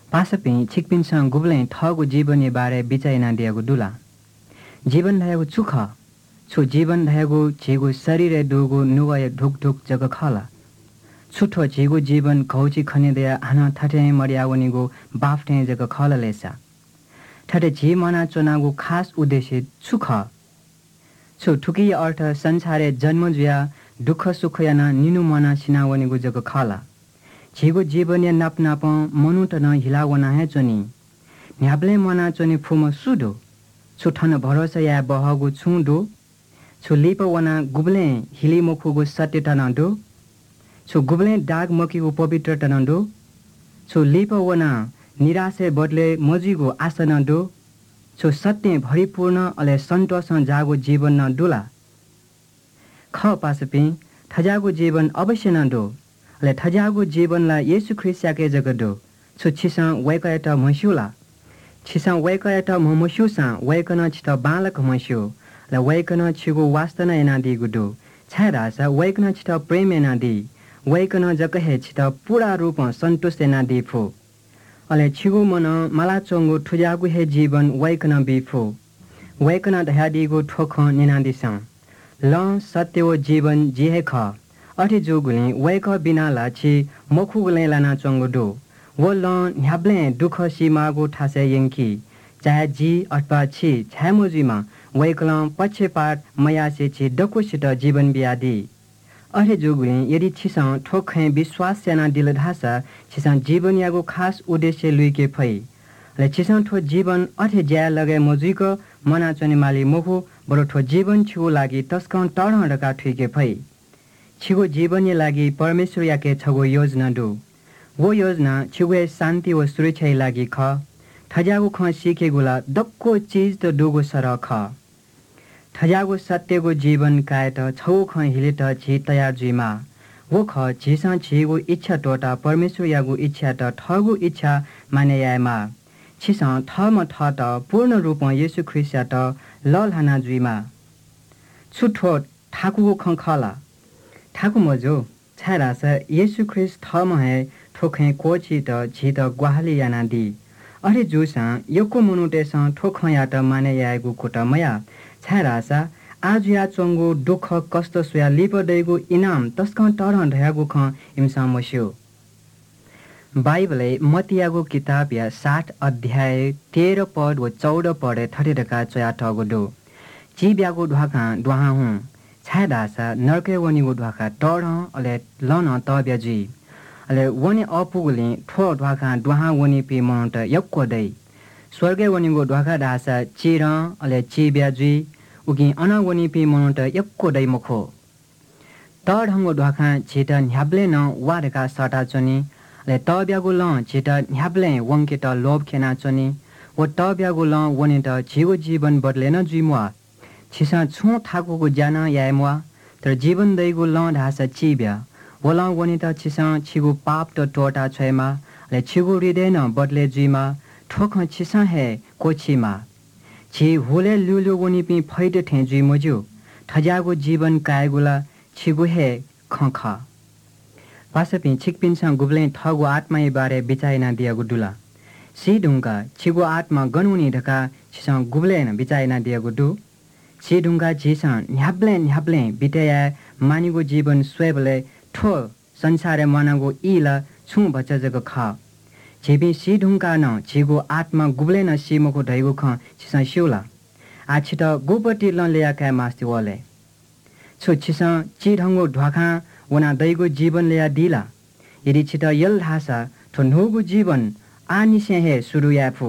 पासपिं छिकपिनसँग गुब्लै थगु जीवनी बारे बिचाइना दिएको दुला जीवन धयागु चुख छु जीवन धयागु झिगु शरीर दुगु नुवय ढुक ढुक जग खला छुठो झिगु जीवन घौची खनिदया हाना थटे मर्यावनीगु बाफ्टे जग खल लेसा थटे झी मना चोनागु खास उद्देश्य सुख छु ठुकी अर्थ संसारे जन्म जुया दुख सुख याना निनु मना सिनावनीगु जग खला झिगु जीवन या नाप नाप मनु त न हिलावना है चोनी न्याब्ले मना चोनी फुम सुदो छु ठन भरोसा या बहगु छुदो छु लिप वना गुब्ले हिली मुखुगु सत्य तनदो छु गुब्ले दाग मकीगु पवित्र तनदो छु लिप वना निराशे बदले मजीगु आसन दो छु सत्य भरिपूर्ण अले सन्तोष जागु जीवन न दुला ख पासपि थजागु जीवन अवश्य न दो अले थजागु जीवनला येशु ख्रिस्टके जगदो छु छिसा वैकयत मस्युला छिसा वैकयत ममस्युसा वैकन छित बालक मस्यु ल वैकन छिगु वास्तन एनादि गुदो छारासा वैकन छित प्रेम एनादि वैकन जकहे छित पूरा रूप सन्तुष्ट एनादि फु अले छिगु मन मला चंगु ठुजागु हे जीवन वैकन बिफु वैकन दयादिगु ठोख निनादिसा ल सत्यो जीवन जिहे ख अठि जोगुले वैक बिना लाछि मखुगुले लाना चंगुदो वो ल न्याब्ले दुख सीमागु ठासे यंकी चाहे जी अथवा छि छामुजीमा वैकल पक्षपात मयासे छि डकुसित जीवन बियादी अरे जोगुले यदि छिसा ठोखे विश्वास सेना दिलधासा छिसा जीवन यागु खास उद्देश्य लुइके फै ले छिसा ठो जीवन अथे ज्या लगे मजुइको मना चने माली मोखु बरो ठो जीवन छिगु लागि तस्कन टर्न रका ठुइके फै छिगु जीवन लागि परमेश्वर याके छगु योजना दु वो योजना छिगु शान्ति व सुरक्षा लागि ख थजागु ख सिके गुला दक्को चीज त दुगु सर ख थजागु सत्यगु जीवन कायत छौ ख हिले त छि तयार जुइमा वो ख छिसा छिगु इच्छा टोटा परमेश्वर यागु इच्छा त ठगु इच्छा माने यामा छिसा थम थ त पूर्ण रूप येशु ख्रिस्ट त ललहाना जुइमा छुठो ठाकुगु ख खला ठाकु मजो छारास येशु ख्रिस्ट थम है ठोखे कोची त छि त ग्वाहली याना दि अरे जुसा यको मुनुटेस ठोख या त माने यागु कोट मया छारासा आज या चंगु दुख कष्ट सुया लिपदैगु इनाम तस्कन टरन धयागु ख इमसा मस्यो बाइबले मतियागु किताब या 60 अध्याय 13 पद व 14 पद थरेका चया ठगुदो चिब्यागु ढ्वाका ढ्वाहा हु छादासा नरके वनिगु ढ्वाका टर अले लन तब्याजी अले वनि अपुगुले ठो ढ्वाका ढ्वाहा वनि पे मन्त यक्को दै स्वर्गे वनिगु ढ्वाका दासा चिर अले चिब्याजी उगी अना वनि पे मन्त यक्को दै मखो तढंगु ढ्वाका छिट न्याब्ले न वारका सटा चनी ले तब्यागु ल छिट न्याब्ले वंके त लोभ खेना चनी व तब्यागु ल वनि त छिगु जीवन बदलेन जुइमवा छिसा छु ठाकुगु ज्यान यायमवा तर जीवन दैगु ल ढासा चिब्या वला वनि त छिसा छिगु पाप त टोटा छैमा ले छिगु हृदय न बदले जुइमा ठोख छिसा हे कोछिमा छि हुले लुलु वनि पि फैटे थे जुइ मजु थजागु जीवन कायगुला छिगु हे खख पासपि छिकपिनसा गुब्ले थगु आत्मा बारे बिचाइना दियागु दुला सी ढुंगा छिगु आत्मा गनुनी ढका छिसा गुब्ले न बिचाइना दियागु दु सी ढुंगा छिसा न्याब्ले बितेया मानिगु जीवन स्वेबले ठो संसारे मनागु इला छु बच्चा जग ख छिबि सी ढुंगा न छिगु आत्मा गुब्ले न सिमको ढैगु ख छिसा सिउला आ छिट गुपटी ल लेया का मास्ति वले छु छिसा चिढंगु ढ्वाखा वना दैगु जीवन लेया दिला यदि छिट यल धासा ठो नुगु जीवन आनिसे हे सुरु याफु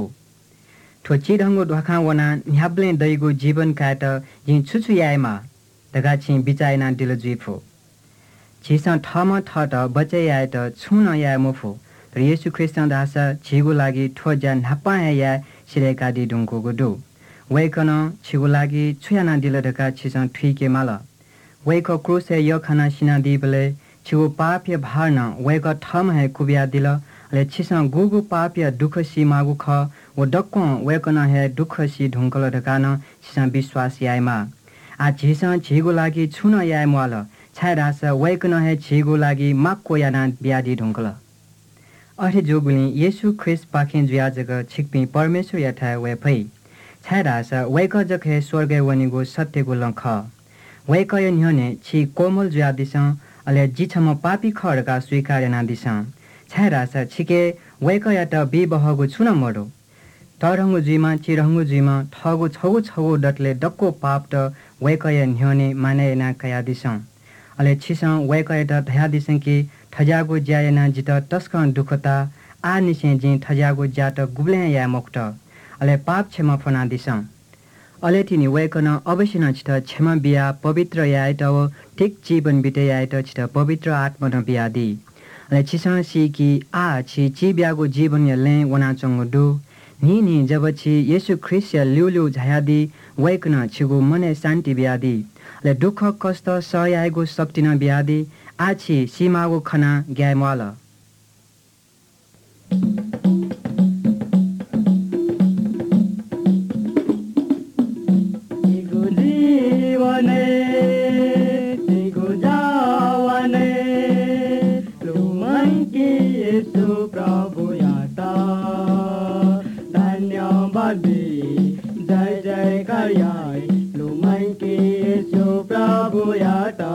ठो चिढंगु ढ्वाखा वना न्याब्ले दैगु जीवन काट हि छुछु यायमा दगा छि बिचाइना दिल जुइफु छिसा ठम ठट बचे याय त छुन याय मुफु र येशु ख्रिस्ट दासा छिगु लागि ठो जा नापा या सिरेका दि दुंगु गुदु वैकन छिगु लागि छुयाना दिल दगा छिसा ठिके माला वैक क्रुसे य खाना सिना दिबले छिगु पाप्य भारना वैक ठम है कुबिया दिल ले छिसा गुगु पाप्य दुख सी मागु ख व डक्को वैकन है दुख सी ढुंकल ढकान छिसा विश्वास यायमा आ छिसा छिगु लागि छुन याय मल छायरास वैकन है छिगु लागि माक्को याना ब्यादि ढुंकल अठे जोगुली येशु ख्रिस्ट पाखें जुया जग छिकपी परमेश्वर यथा वे फै छायरासा वैक जखे स्वर्ग वनिगो सत्यगो लंख वैक न्ह्यने छि कोमल जुया दिसं अले जिछम पापी खडका स्वीकार ना दिसं छायरासा छिके वैक यात बिबहगो छुन मडो तरंगु जुइमा चिरंगु जुइमा ठगु छगु छगु डटले डक्को पाप त वैकय न्ह्यने माने ना कया दिसं अले छिसं वैकय त धया दिसं कि ठजागो ज्यायना जित तस्कन दुखता आ निसे जि ठजागो ज्यात गुब्ले या मुक्त अले पाप क्षमा फना दिसं अले तिनी वैकन अवश्य न छित क्षमा बिया पवित्र यायत व ठीक जीवन बिते यायत छित पवित्र आत्मा न बिया दि अले छिसं सी कि आ छि ची ब्यागो जीवन यले वना चंगु दु नि जब छि येशु ख्रिस्ट ल्युल्यु झायादी वैकन छिगु मने शान्ति बियादी अले दुख कष्ट सहयागो शक्ति न बियादी आछि सीमागो खना ग्यामवाल जय जय करियाय लुमन की यीशु प्रभु याता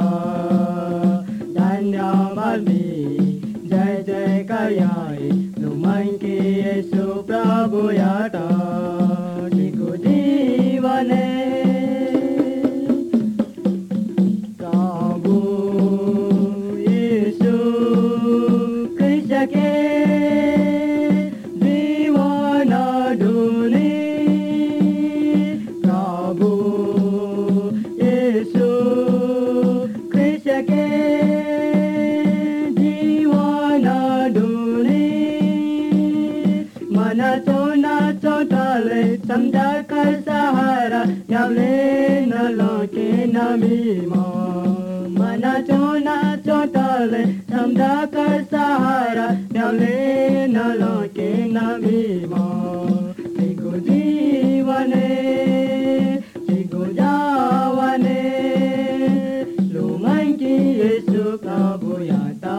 धन्यवाद जय जय करियाय लुमन की यीशु प्रभु याता जिगु जीवने प्रभु यीशु कृष्ण के समझा कर सहारा यावले न लोके नमीमा मना चोना चोटले समझा कर सहारा यावले न लोके नमीमा जिगु जीवने जिगु जावने लुमन की यीशु प्रभु याता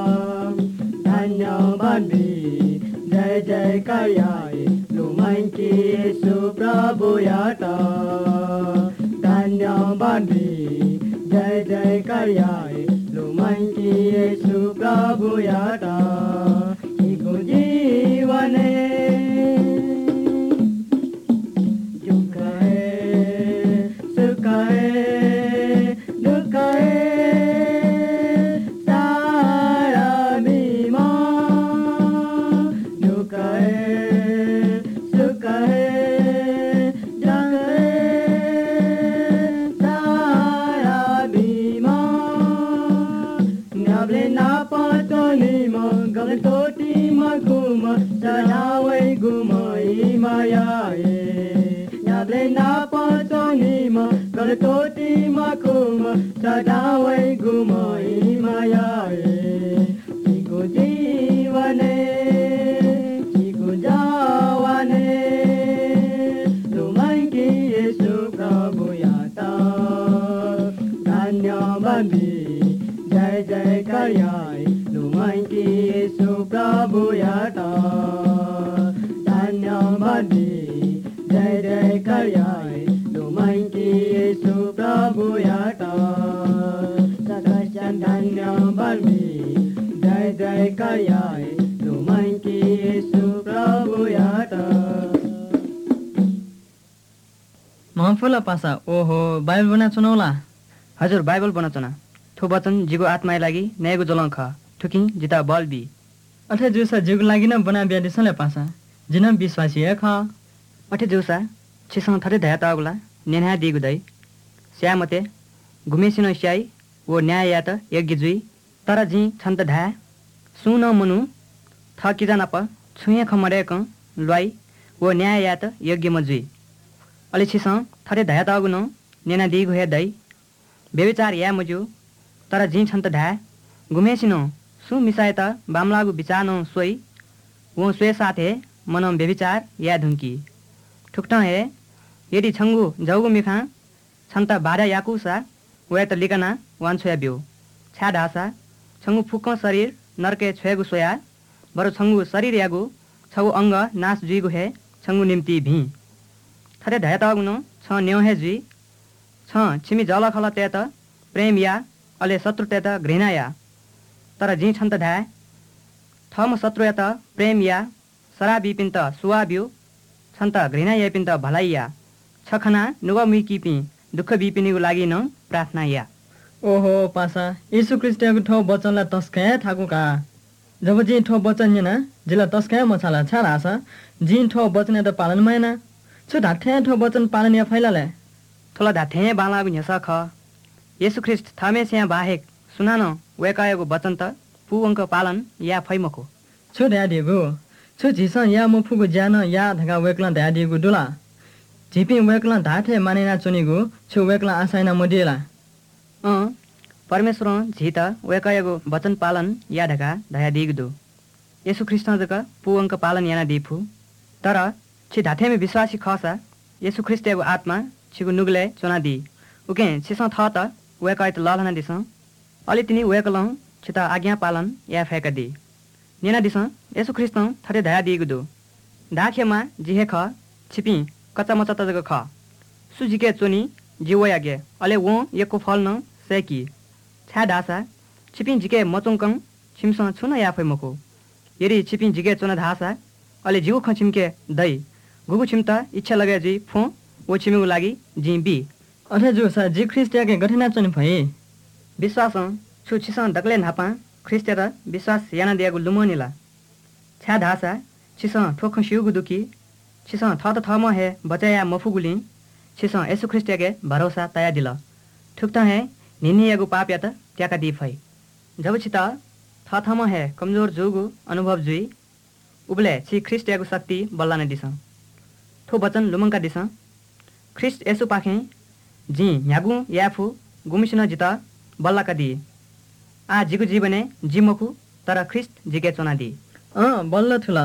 धन्यवाद जय जय करियाय लुमन की यीशु प्रभु याता धन्यवाद जय जय करियाय लुमन की यीशु प्रभु याता जिगु जीवने दुख है सुख है दुख है सारा बीमा दुख है Sadawai gumai mayae Nyable napa tonima Galatoti makuma Sadawai gumai mayae Jigu जीवने जिगु जावने लुमन की यीशु प्रभु याता धन्यवाद जय जय करियाय लुमन की यीशु प्रभु याता धन्यवाद जय जय करियाय लुमन की यीशु प्रभु याता सकल धन्यवाद जय जय करियाय लुमन की यीशु प्रभु याता महफुला पासा ओहो बाइबल बना चुनौला हजुर बाइबल बना चुना थो वचन जिगो आत्माय लागि न्यायको जलंख ठुकी जिता बलबी अठे जुसा जिगु लागि न बना बिया दिसले पासा जिन विश्वासी है ख अठे जुसा छिसं थरे धया तागुला नेना दिगु दै श्यामते घुमेसिनो स्याई वो न्याय यात यज्ञ जुई तर जी छन्त धा सुन मनु थ किजना प छुए खमरेक ल्वाई वो न्याय यात यज्ञ मजुई अले छिसं थरे धया तागु न नेना दिगु हे दै बेविचार या मजु तर जी छन्त धा घुमेसिनो सु मिसायत बामलागु विचार न सोई वो स्वे साथे मनम बेविचार या धुंकी ठुक्टा हे यदि छंगु जौगु मिखा छन्त बारा याकुसा वे त लिकना वान छोया बिउ छा ढासा छंगु फुक शरीर नरके छोयगु सोया बरु छङ्गु शरीर यागु छगु अंग नाश जुइगु हे छङ्गु निम्ति भी थरे धयतागुनो छ न्यौ हे जुइ छ छिमी जल खल तेत प्रेम या अले शत्रु तेत घृणा या तर जी छन्त धाय थम शत्रु या त प्रेम या शराबी पिन्त सुवाब्यु छन्त घृणा या पिन्त भलाइ या छखना नुगा मुकी पि दुःख बिपिनीको लागि न प्रार्थना या ओहो पासा यीशु ख्रिस्टको ठो वचनलाई तस्काए थाकु का जब जी ठो वचन येना जिला तस्काए मछाला छाडा आसा जी ठो वचन त पालन मैना छु धाठे ठो वचन पालन या फैलाले थोला धाठे बाला गुन्यस ख यीशु ख्रिस्ट थामे स्या बाहेक सुनान वेकायको वचन त पुवंक पालन या फैमको छु ध्यादिगु छु झिस या मुफुगु ज्यान या धगा वेकला ध्यादिगु दुला झिपी वेकला धाठे मानेना चुनिगु छु वेकला आसाइना मोडिला परमेश्वर झित वेकायको वचन पालन या ढका धया दिगदु यीशु ख्रिस्ट जक पुवंक पालन याना दिफु तर छि धाठेमे विश्वासी खसा यीशु ख्रिस्टको आत्मा छिगु नुगले चोना दि उके छिस थ त वेकाय त ललना दिस अलि तिनी वेकलौ छिता आज्ञा पालन या फेका दि नेना दिस यीशु ख्रिस्ट थरे धया दिगदु दाखेमा जिहे ख छिपी कच्चा मचा त जक ख सुजिके चोनी जीवयागे अले वो यको फल न सेकी छा ढासा छिपिङ झिके मचुङकङ छिमसँग छुन याफै मको यदि छिपिङ झिके चुन धासा अले जिउ ख छिमके दै गुगु छिमता इच्छा लगे जी फो ओ छिमिगु लागि जी बी अथे जो सा जी ख्रिस्टियाके गठना चुनि भए विश्वास छु छिस दक्ले नापा ख्रिस्टे र विश्वास याना दिएको लुमनिला छा धासा छिस ठोख सिउगु दुकी छिस थ त थम हे बचाया मफुगुली छिस यीशु ख्रिस्टियाके भरोसा तया दिल ठुक्ता है निनियागु पाप या त त्याका दी फै जब छिता थथम है कमजोर जुगु अनुभव जुई उबले छि ख्रिस्टियागु शक्ति बल्ला न दिस थो वचन लुमंका दिस ख्रिस्ट यीशु पाखे जी यागु याफु गुमिसन जिता बल्ला का दी आ जिगु जीवने जिमखु तर ख्रिस्ट जिके चोना दी बल्ल थुला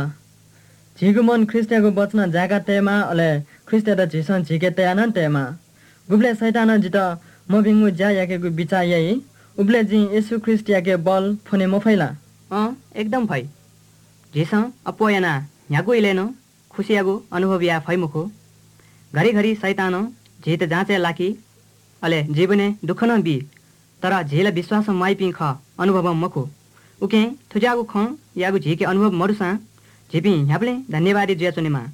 झिगु मन ख्रिस्टियागु वचन जागा तेमा अले ख्रिस्टे त झिसन झिके तया न तेमा गुबले शैतान जिता मबिङु ज्या याकेगु बिचा याई उबले जी यीशु ख्रिस्ट याके बल फने मफैला एकदम फै झिस अपोयना यागु इलेनो खुसियागु अनुभव या फैमुखु घरी घरी शैतान झित जाँचे लाकी अले जीवने दुःख न बी तर झिल विश्वास माइपिङ ख अनुभव मखु उके थुजागु ख यागु झिके अनुभव मरुसा झिपी ह्याप्ले धन्यवादी जुया चुनेमा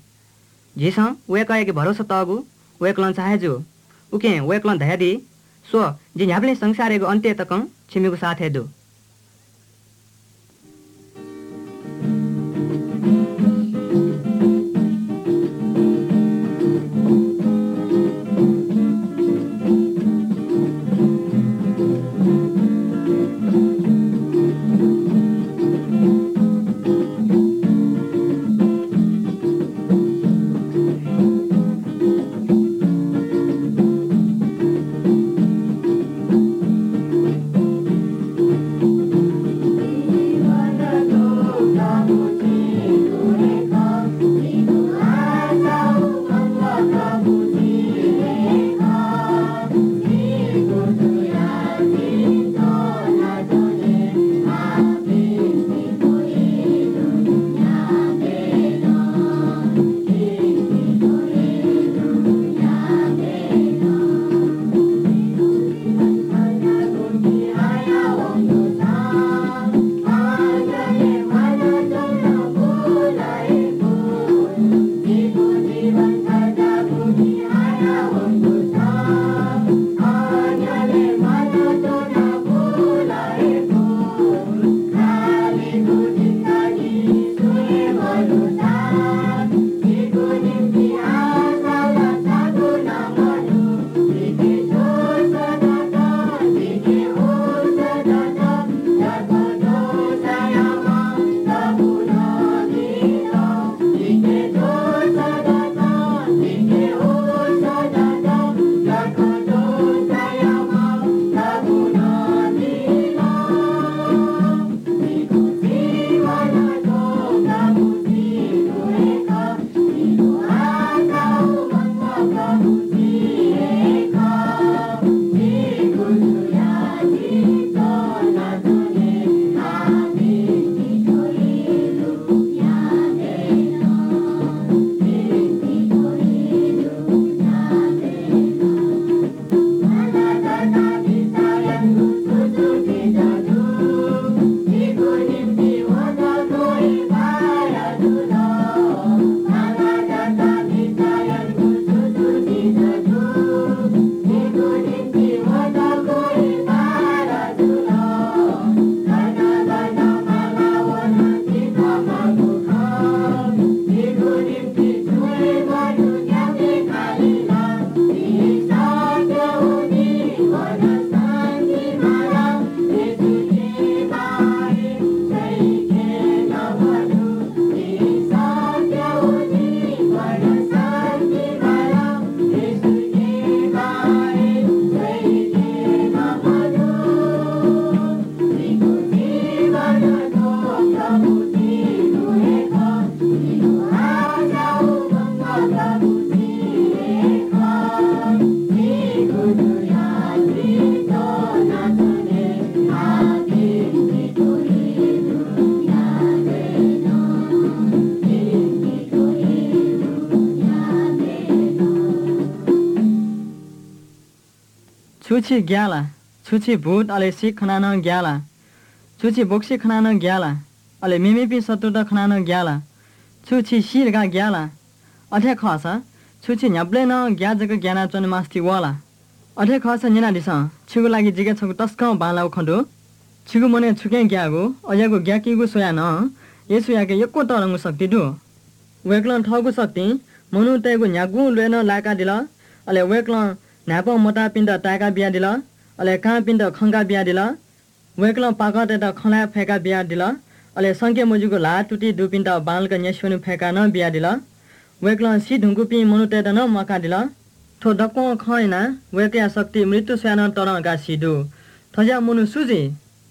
झिस वेकायके भरोसा तगु वेकलन चाहेजु उके वेकलन धयादी सो जे ह्याप्ले संसारेको अन्त्य तक छिमेको साथ हेदु छुछि ग्याला छुछि भूत अले सिक खनान ग्याला छुछि बोक्सी खनान ग्याला अले मिमिपी सतुटा खनान ग्याला छुछि शिरगा ग्याला अठे खासा छुछि न्याब्ले न ग्या जग ग्याना चन मास्ति वाला अठे खासा निना दिस छिगु लागि जिगे छगु तस्क बालाउ खण्डो छिगु मने छुके ग्यागु अयागु ग्याकीगु सोया न येसु याके यक्को तरंगु शक्ति दु वेक्लन ठगु शक्ति मनु तेगु न्यागु लेन लाका दिला अले वेक्लन नापो मोटा पिण्ड ताका बिया दिला अले का पिण्ड खंगा बिया दिला वेक्लन पाकते त खला फेका बिया दिला अले संके मुजुगु ला टुटी दु पिण्ड बालक न्यस्वनु फेका न बिया दिला वेक्लन सि ढुंगुपी मनु ते न मका दिला थो दक्को खैना वेकया शक्ति मृत्यु स्यान तरंगा सिदु थजा मुनु सुजी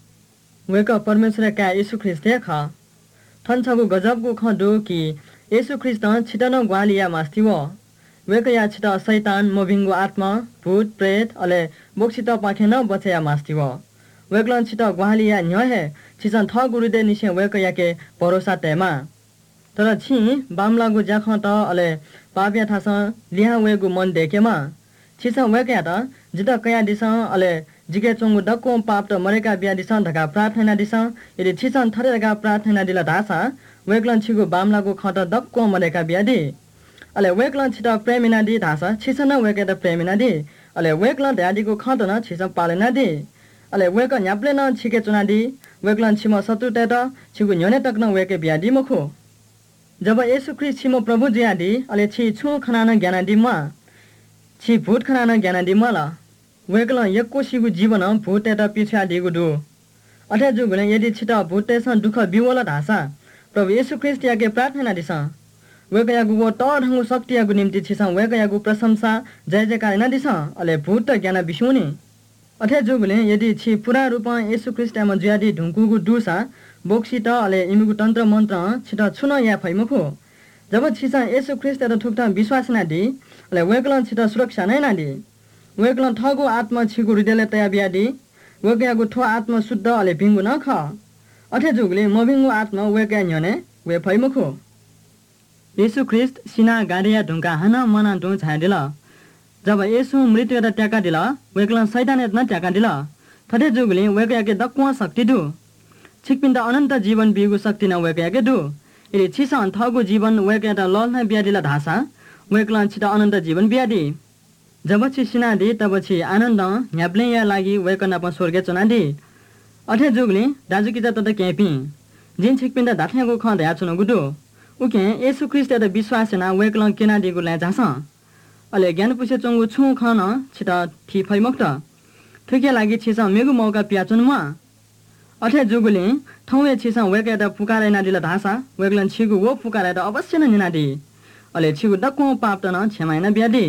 वेक परमेश्वर का यीशु ख्रिस्ट ख थन्छगु गजबगु ख दु कि यीशु ख्रिस्ट छिटन ग्वालिया मास्तिव वेकया छिट शैतान मोभिंगु आत्मा भूत प्रेत अले बोक्सित पाखेन बचया मास्तिव वेक्लन छिट ग्वालिया न्यहे छिसन थ गुरुदे निसे वेकया के भरोसा तेमा तर छि बामलागु जाख त अले पापिया थास लिहा वेगु मन देखेमा छिसन वेकया त जित कया दिस अले जिगे चोंगु दक्को पाप त मरेका बिया दिस धका प्रार्थना दिस यदि छिसन थरेका प्रार्थना दिला धासा वेक्लन छिगु बामलागु खत दक्को मरेका बिया दि अले वेक्लन छिट प्रेमिना दि धासा छिसन वेके त प्रेमिना दि अले वेक्लन ध्यादिगु खत न छिसन पालेना दि अले वेक न्याप्ले न छिके चुना दि वेक्लन छिम सतु ते त छिगु न्यने तक न वेके बिया दि मखु जब येशू ख्रिस्ट छिम प्रभु जियादि अले छि छु खनान ज्ञान दि म छि भूत खनान ज्ञान दि मला वेक्लन यक्को सिगु जीवन भूत ते त पिछा दिगु दु अथे जुगुले यदि छिट भूतेस दुख बिवला धासा प्रभु येशू ख्रिस्ट याके प्रार्थना दिस वेकयागु वो त ढंगु शक्तियागु निम्ति छिसन वेकयागु प्रशंसा जय जयकार न दिस अले भूत ज्ञान बिसुनी अथे जुगुले यदि छि पूरा रूप येशू ख्रिस्ट म जियादि ढुंकुगु दुसा बोक्सित अले इमुगु तन्त्र मन्त्र छिट छुन या फैमखो जब छिसा येशू ख्रिस्ट त ठुक्ता विश्वास न दि अले वेक्लन छिट सुरक्षा नै न दि वेक्लन ठगु आत्मा छिगु हृदयले तया बियादि वेकयागु ठो आत्मा शुद्ध अले भिंगु न ख अथे जुगले मभिंगु आत्मा वेकया न्यने वे फैमखो येशू ख्रिस्ट सिना गाडिया ढुंका हन मना दु छादिल जब येशू मृत्यु त ट्याका दिल वेक्लन शैतान न ट्याका दिल थथे जुगले वेकयाके दक्वा शक्ति दु छिकपिन्द अनन्त जीवन बिगु शक्ति न वेकयाके दु यदि छिसन थगु जीवन वेकया त लल न बियादिला धासा वेक्लन छिट अनन्त जीवन बियादि जब छि सिनादि तब छि आनन्द न्याप्ले या लागि वेकन अपन स्वर्गे चुनादि अथे जुगले दाजु किता त केपि जिन छिकपिन्द दाथेगु ख दया चुन गुदु उके येशू ख्रिस्ट त विश्वास न वेक्लन केना दिगु ला जास अले ज्ञान पुसे चंगु छु खन छिट थि फैमक्त थुके लागि छिस मेगु मौका पियाचुन म अथे जुगुले थौए छिस वेके त पुकारे न दिला धासा वेक्लन छिगु वो पुकारे त अवश्य न निनादि अले छिगु दक्को पाप त न क्षमाइन बियादि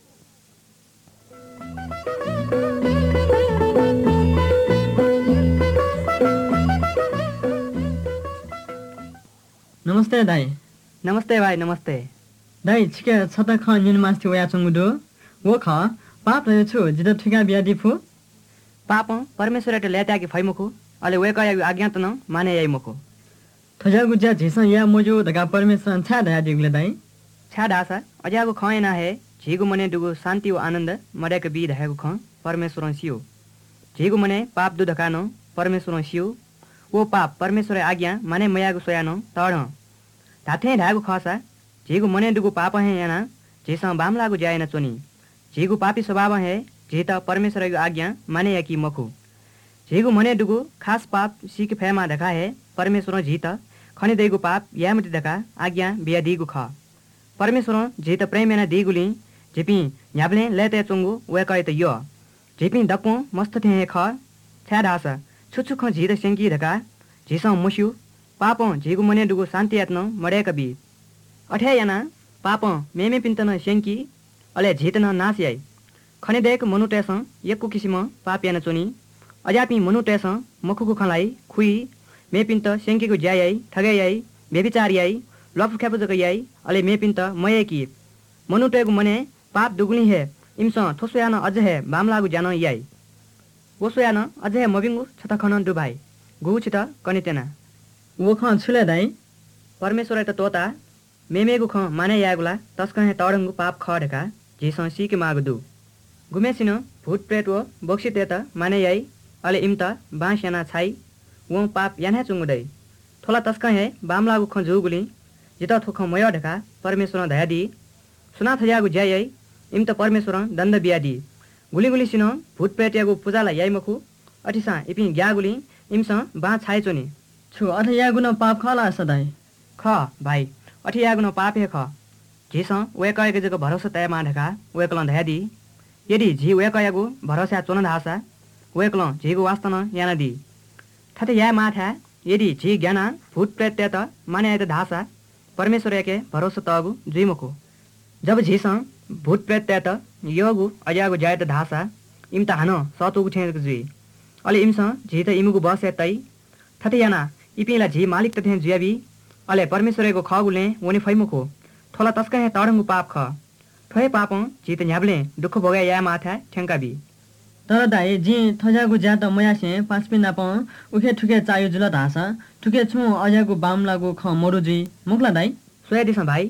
नमस्ते दाई नमस्ते भाइ नमस्ते दाई छिके छत ख निन मास्ति वया चंगुदो वो ख पाप रहे छु जित ठिका बियादि फु पाप परमेश्वर त लेत्या कि फैमखो अले वेकया आज्ञा त न माने याइ मखो थजागु ज्या झिस या मोजो दगा परमेश्वर छा दया दिगले दाई छा दासा अजागु खैना हे झिगु मने दुगु शान्ति व आनन्द मरेक बि धयगु ख परमेश्वर सियो झिगु मने पाप दु धकानो परमेश्वर सियो वो पाप परमेश्वर आज्ञा माने मयागु सोयानो तड धाथे धागु खसा झिगु मने दुगु पाप हे याना झिस बाम लागु जायन चोनी झिगु पापी स्वभाव हे झित परमेश्वरको आज्ञा माने याकी मखु झिगु मने दुगु खास पाप सिक फेमा धका हे परमेश्वर झित खनि देगु पाप यामति धका आज्ञा बिया दिगु ख परमेश्वर झित प्रेमेना दिगुली झिपी न्याब्ले लेते चंगु वेकै त यो झिपी दक्को मस्त थे ख छ्या धास छुछु ख झित सेंकी धका झिस मुस्यु पाप झिगु मने दुगु शान्ति आत्न मरेक बि अठे याना पाप मेमे पिन्तन सेंकी अले झित न नास याई खने देख मनुटेस यक्कु किसिम पाप याना चोनी अजापि मनुटेस मखुको खलाई खुई मे पिन्त सेंकीको ज्याई ठगे याई बेबिचार याई लफ खेपजक याई अले मे पिन्त मये कि मनुटेगु मने पाप दुगुनी हे इमस थोसयान अझ हे बामलागु जान याई ओसोयान अझ हे मबिंगु छता खन दुभाइ गु छित कनितेना वो ख छुले दाई परमेश्वर त तोता मेमेगु ख माने यागुला तस्क हे तडंगु पाप ख ढका झिस सिके मागु दु गुमेसिन भूत प्रेत वो बोक्सी तेता माने याई अले इम्ता बाँस याना छाई वो पाप याना चुंगुदै थोला तस्का है बाम लागू खं जुगुली जिता थोख मय ढका परमेश्वर दया दी सुना थयागु ज्या याई इम्ता परमेश्वर दण्ड बिया दी गुली गुली सिनो भूत प्रेत यागु पूजाला याई मखु अठिसा इपि ग्यागुली इम्स बा छाई चोनी छु अथ यागुन पाप खला सदाई ख भाइ अठि यागुन पाप हे ख झिस वेकयके जग भरोसा तय मा ढका वेकल दया दी यदि झी वेकयगु भरोसा चोन धासा वेकल झीगु वास्तन याना दी थते या माथा यदि झी ज्ञाना भूत प्रेत त माने त धासा परमेश्वर याके भरोसा तगु जुइमको जब झिस भूत प्रेत त योगु अजागु जाय त धासा इम त हानो सतुगु ठेक जुइ अले इमस झी त इमुगु बसे तै थते याना इपिला झी मालिक त थे जुयाबी अले परमेश्वरको खगुले ओने फैमुखो थोला तस्का हे तडंगु पाप ख ठोय पाप झी त न्याबले दुख भोगा या माथा ठेंकाबी तर दाई जी थजागु ज्या त मयासे पाँचपि नाप उखे ठुके चायो जुल धासा ठुके छु अजागु बाम लागु ख मोरु जी मुखला दाई सोया दिस भाइ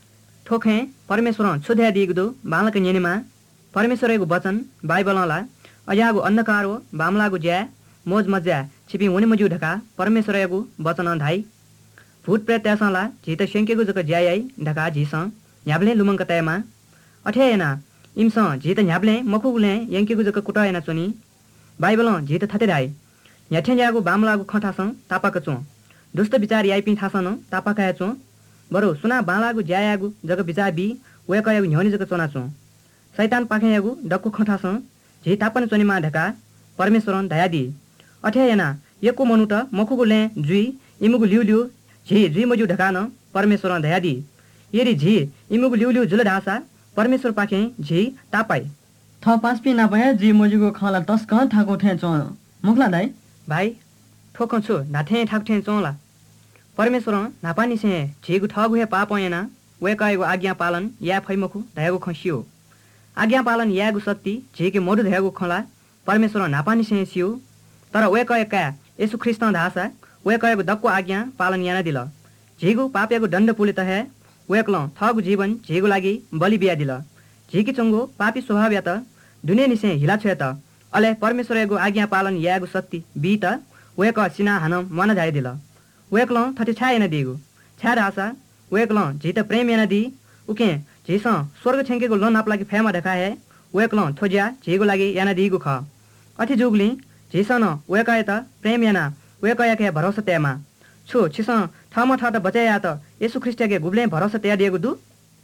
ठोखे परमेश्वर छुध्या दिगदो बालक नेनेमा परमेश्वरको वचन बाइबलला अजागु अन्धकार हो बाम लागु ज्या मोज मज्जा छिपी हुने मजु ढका परमेश्वरको वचन धाई भूत प्रेत त्यासला झित शंकेगु जक ज्यायै ढका झिस न्याबले लुमंक तयमा अठेना इमस झित न्याबले मखुगुले यंकेगु जक कुटायना चोनी बाइबल झित थते धाई न्याठेन्यागु बाम लागु खठास तापाक चो दुष्ट विचार याइपि थासन तापाका चो बरु सुना बालागु ज्यायागु जग विचार बी वेकयगु न्योनी जक चोना चो शैतान पाखेयागु डक्कु खठास झि तापन चोनीमा ढका परमेश्वर दया दी अठेना यको मनु त मखुगुले जुई इमुगु लिउ लिउ झी जुई मजु ढकान परमेश्वर दया दी यदि झी इमुगु लिउ लिउ जुल ढासा परमेश्वर पाखे झी तापाई थ पाँचपि नाप हे जी मजुगु खला तस्क थाको ठे चो मुखला दाई भाइ ठोक छु नाथे ठाक ठे चोला परमेश्वर नापानी से झीगु ठगु हे पाप याना वेकयगु आज्ञा पालन या फैमखु दयागु खसियो आज्ञा पालन यागु शक्ति झीके मोडु दयागु खला परमेश्वर नापानी से सियो तर वेकयका येशू ख्रिस्त धासा वेकयगु दक्को आज्ञा पालन याना दिल झीगु पापयगु दण्ड पुलित हे वेकल थगु जीवन झीगु लागि बलि बिया दिल झीकी चंगो पापी स्वभाव या त दुने निसे हिला छ त अले परमेश्वरको आज्ञा पालन यागु शक्ति बी त वेक सिना हान मन जाय दिल वेकल थति छायन दिगु छाड आशा वेकल झित प्रेम याना दी उके झिस स्वर्ग छेंकेको लोन आप लागि फेमा ढका हे वेकल थोज्या झीगु लागि याना दिगु ख अथि जुगली झिसन वेकय त प्रेम याना वेकयके भरोसा तेमा छु छिस थम थ त बचाया त येशू ख्रिस्टके गुब्ले भरोसा तेया दिएको दु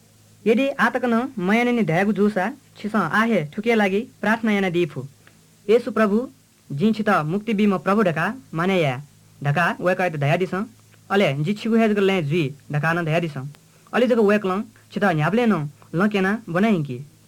यदि आतकन मयाने ढयागु जुसा छिस आहे ठुके लागि प्रार्थना याना दिफु येशू प्रभु जिन्छित मुक्ति बिम प्रभु ढका मानेया ढका वेकय त दया दिस अले जि छिगु हेज गले जुई ढका न दया दिस अले जको वेकल छित न्याबले न लकेना बनाइकी